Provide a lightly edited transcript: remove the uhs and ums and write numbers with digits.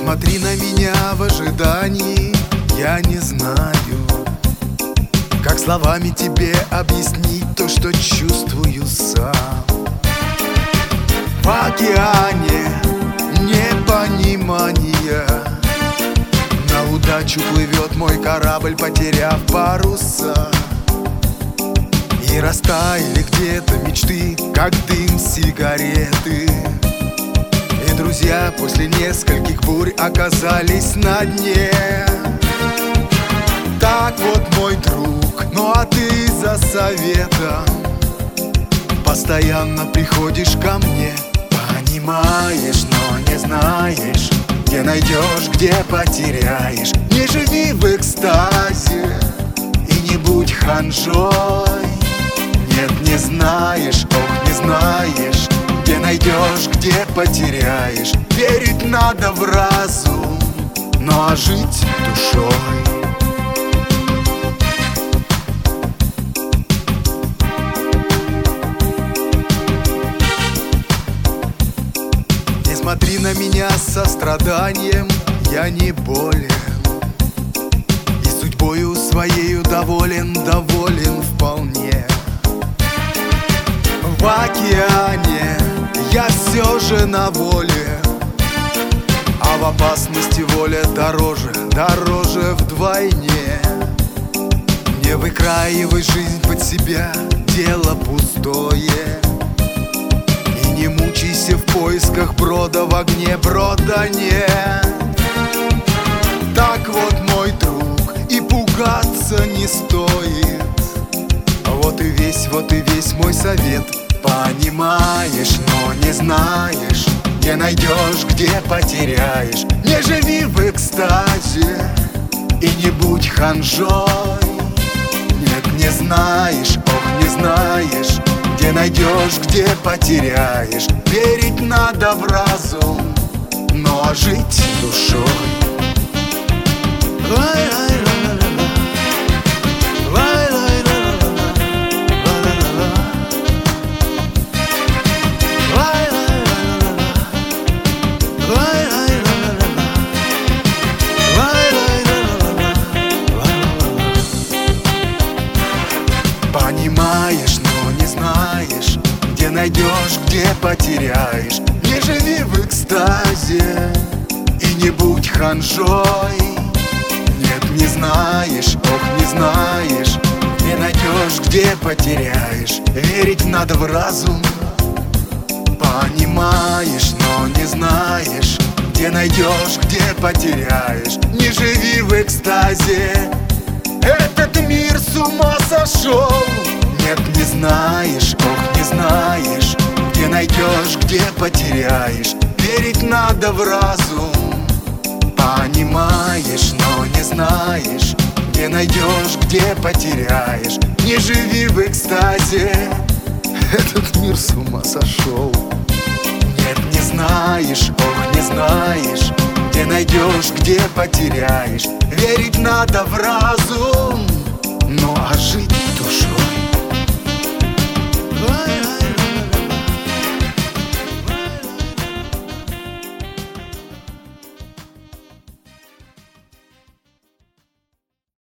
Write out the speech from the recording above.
смотри на меня в ожидании, я не знаю, как словами тебе объяснить то, что чувствую сам. В океане непонимания на удачу плывет мой корабль, потеряв паруса. И растаяли где-то мечты, как дым сигареты. И друзья после нескольких бурь оказались на дне. Так вот, мой друг, ну а ты за советом постоянно приходишь ко мне. Понимаешь, но не знаешь, где найдешь, где потеряешь. Не живи в экстазе и не будь ханжой. Нет, не знаешь, ох, не знаешь, где найдешь, где потеряешь. Верить надо в разум, но жить душой. Не смотри на меня с состраданием, я не болен. И судьбою своею доволен, доволен вполне. В океане я все же на воле, а в опасности воля дороже, дороже вдвойне. Не выкраивай жизнь под себя, дело пустое. И не мучайся в поисках брода, в огне брода нет. Так вот, мой друг, и пугаться не стоит. Вот и весь мой совет. Понимаешь, но не знаешь, где найдешь, где потеряешь. Не живи в экстазе и не будь ханжой. Нет, не знаешь, ох, не знаешь, где найдешь, где потеряешь. Верить надо в разум, но жить душой. Понимаешь, но не знаешь, где найдешь, где потеряешь. Не живи в экстазе и не будь ханжой. Нет, не знаешь, ох, не знаешь, где найдешь, где потеряешь. Верить надо в разум. Понимаешь, но не знаешь, где найдешь, где потеряешь. Не живи в экстазе, этот мир с ума сошел. Нет, не знаешь, ох, не знаешь, где найдешь, где потеряешь. Верить надо в разум. Понимаешь, но не знаешь, где найдешь, где потеряешь. Не живи в экстазе, этот мир с ума сошел. Нет, не знаешь, ох, не знаешь, где найдешь, где потеряешь. Верить надо в разум, ну а жить душой.